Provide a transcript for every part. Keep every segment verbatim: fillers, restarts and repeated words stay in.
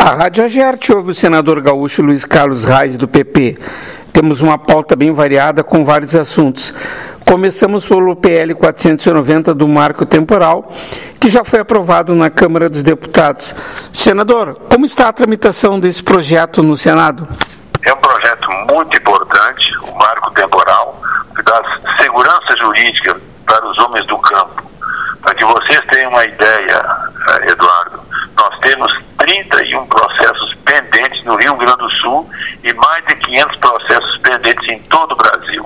A Rádio Agerte ouve o senador gaúcho Luiz Carlos Reis, do P P. Temos uma pauta bem variada com vários assuntos. Começamos pelo P L quatrocentos e noventa do Marco Temporal, que já foi aprovado na Câmara dos Deputados. Senador, como está a tramitação desse projeto no Senado? É um projeto muito importante, o Marco Temporal, que dá segurança jurídica para os homens do campo. Para que vocês tenham uma ideia, Eduardo, nós temos trinta e um processos pendentes no Rio Grande do Sul e mais de quinhentos processos pendentes em todo o Brasil,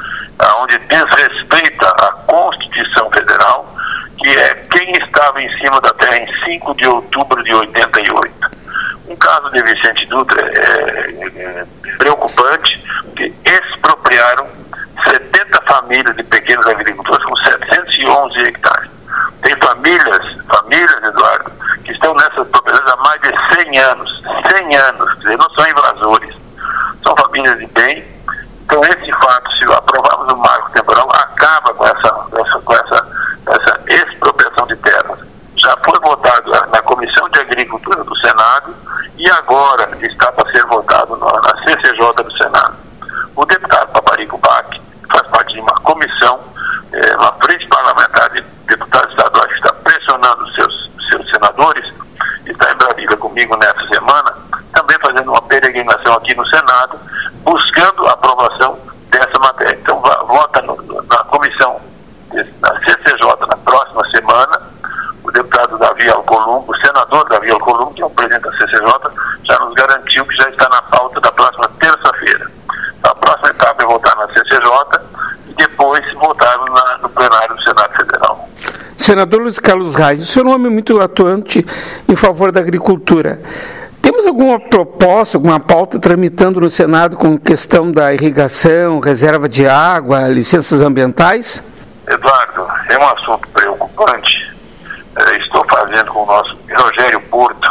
onde desrespeita a Constituição Federal, que é quem estava em cima da terra em cinco de outubro de oitenta e oito. Um caso de Vicente Dutra é, é preocupante, que expropriaram setenta famílias de pequenos agricultores com setecentos e onze hectares. Tem famílias, famílias, Eduardo, que estão nessas propriedades há mais de cem anos, cem anos, quer dizer, não são invasores, são famílias de bem. Então esse fato, se aprovarmos o Marco Temporal, acaba com essa, essa, com essa, essa expropriação de terras. Já foi votado na Comissão de Agricultura do Senado e agora está para ser votado na C C J do Senado. O deputado Paparico Bach faz parte de uma comissão, é, uma frente parlamentar de deputados estaduais que está pressionando os seus, seus senadores, está em Brasília comigo nessa semana, também fazendo uma peregrinação aqui no Senado, buscando a aprovação dessa matéria. Então, vota no, na comissão, na C C J, na próxima semana, o deputado Davi Alcolumbre, o senador Davi Alcolumbre, que é o presidente da C C J, já nos garantiu que já está na pauta da próxima terça-feira. A próxima etapa é votar na C C J e depois votar na, no plenário do Senado Federal. Senador Luiz Carlos Reis, o senhor é um homem muito atuante em favor da agricultura. Temos alguma proposta, alguma pauta tramitando no Senado com questão da irrigação, reserva de água, licenças ambientais? Eduardo, é um assunto preocupante. É, estou fazendo com o nosso Rogério Porto,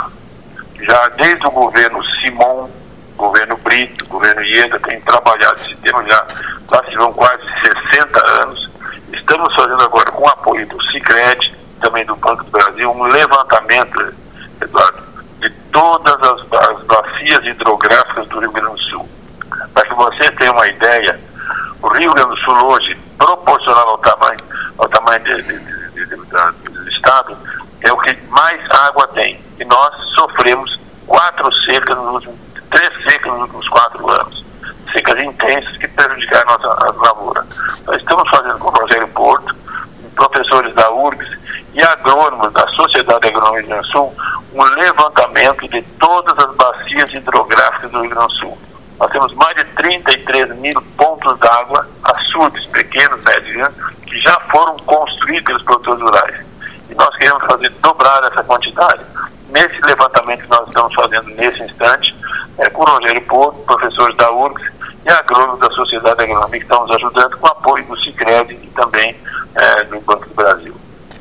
já desde o governo Simon, governo Brito, governo Ieda, tem trabalhado esse tema já, lá se vão quase sessenta anos. Estamos fazendo agora, com o apoio do Sicredi, também do Banco do Brasil, um levantamento, Eduardo, de todas as, as bacias hidrográficas do Rio Grande do Sul. Para que você tenha uma ideia, o Rio Grande do Sul hoje, proporcional ao tamanho, ao tamanho de, de, de, de, de, do estado, é o que mais água tem. E nós sofremos quatro secas nos últimos, três secas nos últimos quatro anos. Secas intensas que prejudicaram a nossa a lavoura. Nós estamos fazendo com o Rogério Porto, professores da U R G S e agrônomos da Sociedade Agronômica do Rio Grande do Sul, um levantamento de todas as bacias hidrográficas do Rio Grande do Sul. Nós temos mais de trinta e três mil pontos d'água, açudes, pequenos, médios, que já foram construídos pelos produtores rurais. E nós queremos fazer dobrar essa quantidade. Nesse levantamento que nós estamos fazendo nesse instante, é com o Rogério Porto, professores da U R G S e agrônomos da Sociedade Agronômica que estão nos ajudando com o apoio do Sicredi e também é, do Banco do Brasil.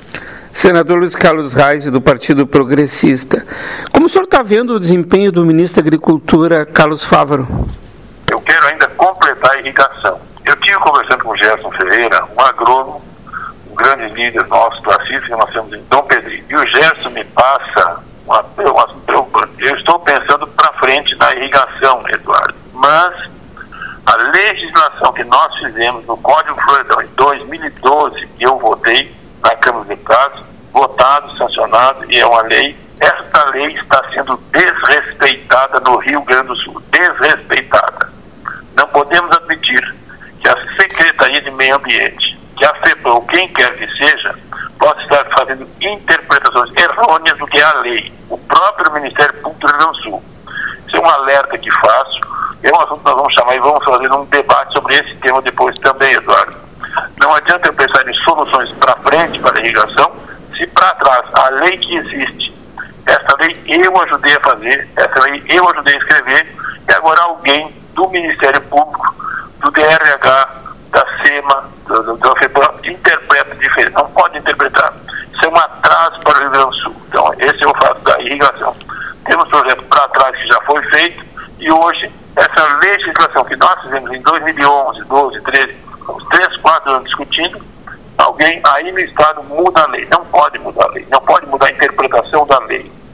Senador Luiz Carlos Reis, do Partido Progressista. Como o senhor está vendo o desempenho do ministro da Agricultura, Carlos Fávaro? Eu quero ainda completar a irrigação. Eu tive conversando com o Gerson Ferreira, um agrônomo, um grande líder nosso classista, que nós temos em Dom Pedrinho. E o Gerson me passa uma, uma, eu estou pensando para frente na irrigação, Eduardo. Mas a legislação que nós fizemos no Código Florestal em dois mil e doze, que eu votei na Câmara dos Deputados, votado, sancionado, e é uma lei, esta lei está sendo desrespeitada no Rio Grande do Sul, desrespeitada. Não podemos admitir que a Secretaria de Meio Ambiente, que a FEPAM, ou quem quer que seja, possa estar fazendo interpretações errôneas do que é a lei. O próprio Ministério Público do Rio Grande do Sul. Isso é um alerta que faço, é um assunto que nós vamos chamar e vamos fazer um debate sobre esse tema depois também, Eduardo. Não adianta eu pensar em soluções para frente, para a irrigação, se para trás a lei que existe, essa lei eu ajudei a fazer, essa lei eu ajudei a escrever, e agora alguém do Ministério Público, do D R H, da SEMA, do, do, da FEPAM, interpreta diferente. Não pode interpretar. Isso é um atraso para o Rio Grande do Sul. Então, esse é o fato da irrigação. Temos projeto para trás que já foi feito, e hoje, essa legislação que nós fizemos em dois mil e onze, doze, treze, uns três, quatro anos discutindo, alguém aí no Estado muda a lei. Não pode mudar a lei, não pode mudar a interpretação da lei.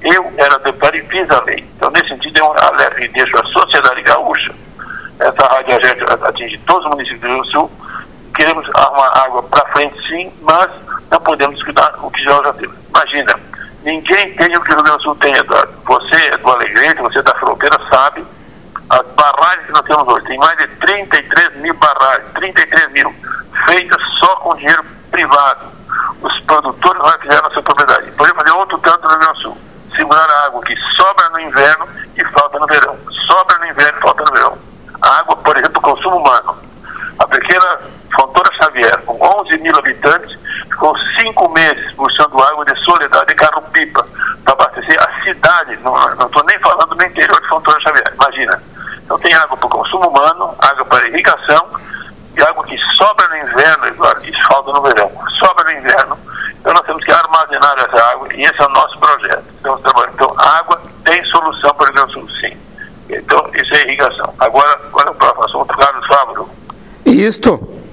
Eu era deputado e fiz a lei. Então, nesse sentido, eu alerto e deixo a sociedade gaúcha. Essa rádio atinge todos os municípios do Rio Grande do Sul. Queremos arrumar água para frente, sim, mas não podemos descuidar o que já já temos. Imagina, ninguém tem o que o Rio Grande do Sul tem, Eduardo. Você é do Alegrete, você é da fronteira, sabe as barragens que nós temos hoje. Tem mais de trinta e três mil barragens, trinta e três mil, feitas só com dinheiro privado. Os produtores não fizeram na sua propriedade. Podemos fazer outro tanto no Rio Grande do Sul. Segurar a água que sobra no inverno e falta no verão. Sobra no inverno e falta no verão. A água, por exemplo, consumo humano. A pequena Fontoura Xavier, com onze mil habitantes, ficou cinco meses buscando água de Soledade e carro-pipa para abastecer a cidade. Não estou nem falando do interior de Fontoura Xavier, imagina. Então tem água para o consumo humano, água para irrigação e água que sobra no inverno, Eduardo, e falta no verão. Sobra no inverno, então nós temos que armazenar essa água e esse é o nosso projeto. Estamos trabalhando. Então a água tem solução para o Rio Grande do Sul, sim. Então isso é irrigação. Agora, qual é o próximo assunto? Carlos Fávaro. Isto.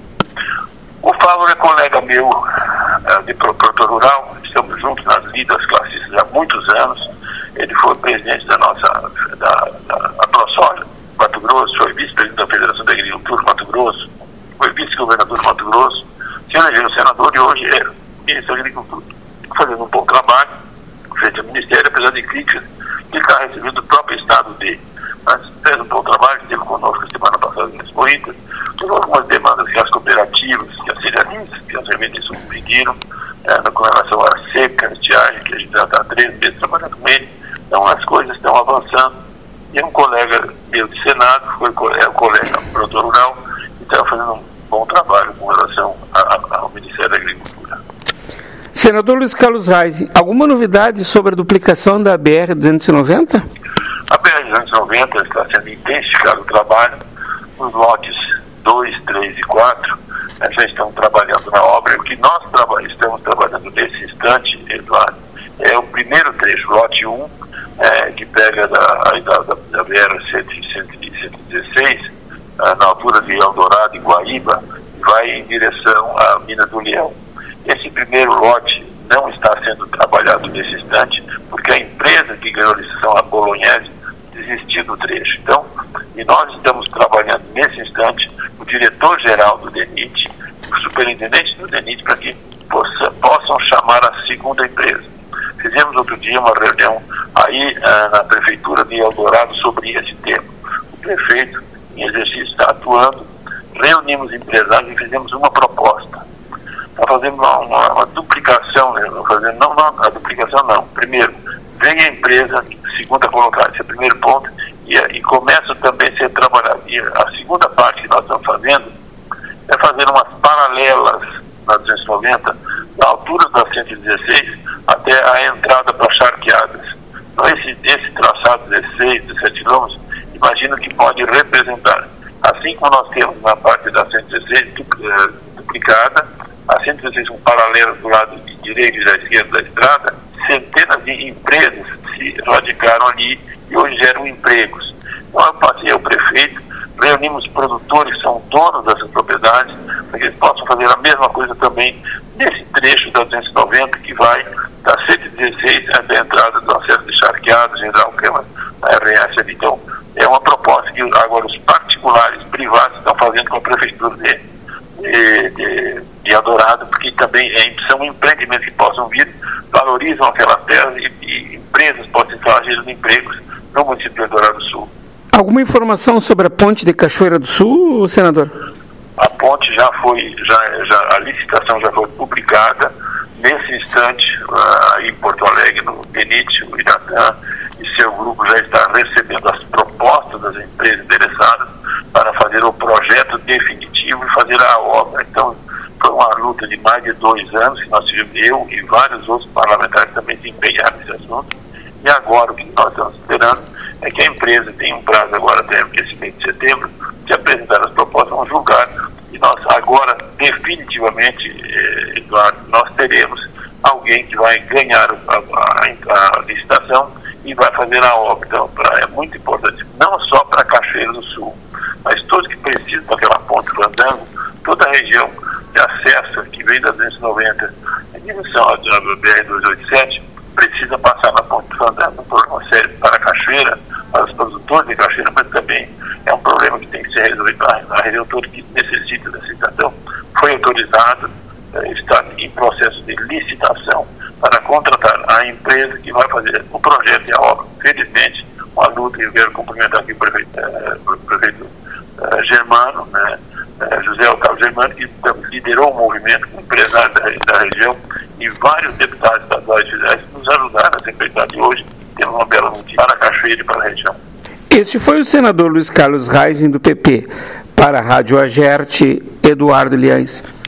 O Fávaro é colega meu uh, de produtor rural, estamos juntos nas lidas classistas há muitos anos. Ele foi presidente da nossa, da, da, da ProSoja, Mato Grosso, foi vice-presidente da Federação da Agricultura, Mato Grosso, foi vice-governador do Mato Grosso, se elegeu senador e hoje é ministro da Agricultura. Fazendo um bom trabalho, frente ao Ministério, apesar de críticas que está recebendo do próprio Estado dele. Mas fez um bom trabalho, esteve conosco semana passada nas corridas, teve algumas demandas que as cooperativas, que as cerealistas, que as revendas pediram, é, com relação à seca, estiagem, que a gente já está há três meses trabalhando com ele. Então as coisas estão avançando. E um colega meu de Senado, foi é, um colega produtor rural, e está fazendo um bom trabalho com relação a, a, ao Ministério da Agricultura. Senador Luiz Carlos Reis, alguma novidade sobre a duplicação da B R duzentos e noventa? A B R duzentos e noventa está sendo intensificado o trabalho nos lotes dois, três e quatro. Né, já estão trabalhando na obra. O que nós traba- estamos trabalhando nesse instante, Eduardo, é o primeiro trecho, lote um, é, que pega da, da, da, da B R cento e dezesseis, é, na altura de Eldorado e Guaíba, vai em direção à Mina do Leão. Esse primeiro lote não está sendo trabalhado nesse instante, porque a empresa que ganhou a licitação, a Bolognese, desistiu do trecho. Então, e nós estamos trabalhando nesse instante, o diretor-geral do DENIT, o superintendente do DENIT, para que possa, possam chamar a segunda empresa. Fizemos outro dia uma reunião aí ah, na prefeitura de Eldorado sobre esse tema. O prefeito, em exercício, está atuando, reunimos empresários e fizemos uma proposta. Está fazendo uma, uma, uma duplicação, né? fazendo, não, não, a duplicação não. Primeiro, vem a empresa, segunda colocada, esse é o primeiro ponto, e, e começa também a ser trabalhado. E a segunda parte que nós estamos fazendo é fazer umas paralelas na duzentos e noventa, da altura da cento e dezesseis até a entrada para Charqueadas. Então esse, esse traçado dezesseis, dezessete quilômetros, imagino que pode representar, assim como nós temos na parte da cento e dezesseis duplicada, a cento e dezesseis um paralelo do lado direito e da esquerda da estrada, centenas de empresas se radicaram ali e hoje geram empregos. Então eu passei ao prefeito, reunimos produtores que são donos dessas propriedades, para que eles possam fazer a mesma coisa também nesse trecho da duzentos e noventa, que vai da cento e dezesseis até a entrada do acesso de Charqueadas, General Câmara, a R S ali. Então é uma proposta que agora os particulares, privados, estão fazendo com a prefeitura de, de, de, de Eldorado, porque também é, são empreendimentos que possam vir, valorizam aquela terra e, e empresas podem estar gerando empregos no município de Eldorado do Sul. Alguma informação sobre a ponte de Cachoeira do Sul, senador? A ponte já foi, já, já, a licitação já foi publicada. Nesse instante, uh, em Porto Alegre, no DENIT, o Iratã e seu grupo já está recebendo as propostas das empresas interessadas para fazer o projeto definitivo e fazer a obra. Então, foi uma luta de mais de dois anos que nós tivemos, eu e vários outros parlamentares também se empenharam nesse assunto. E agora o que nós estamos esperando é que a empresa tem um prazo agora até esse mês de setembro de apresentar as propostas, vamos julgar, e nós agora definitivamente, eh, Eduardo, nós teremos alguém que vai ganhar a, a, a licitação e vai fazer a obra. Então, pra, é muito importante, não só para Cachoeira do Sul, mas todos que precisam daquela ponte Fandango, toda a região de acesso que vem da duzentos e noventa em direção à B R duzentos e oitenta e sete, precisa passar na ponte andando, um problema sério para a Cachoeira, para os produtores de Cachoeira, mas também é um problema que tem que ser resolvido. A região toda que necessita dessa licitação foi autorizado, está em processo de licitação para contratar a empresa que vai fazer o projeto e a obra. Felizmente, uma luta, eu quero cumprimentar aqui o prefeito, eh, o prefeito eh, Germano, né, eh, José Otávio Germano, que liderou o movimento com empresários da, da região, e vários deputados estaduais e federais nos ajudaram a empreitar de hoje. Temos uma bela notícia para a Cachoeira e para a região. Este foi o senador Luiz Carlos Reising, do P P. Para a Rádio Agerte, Eduardo Liães.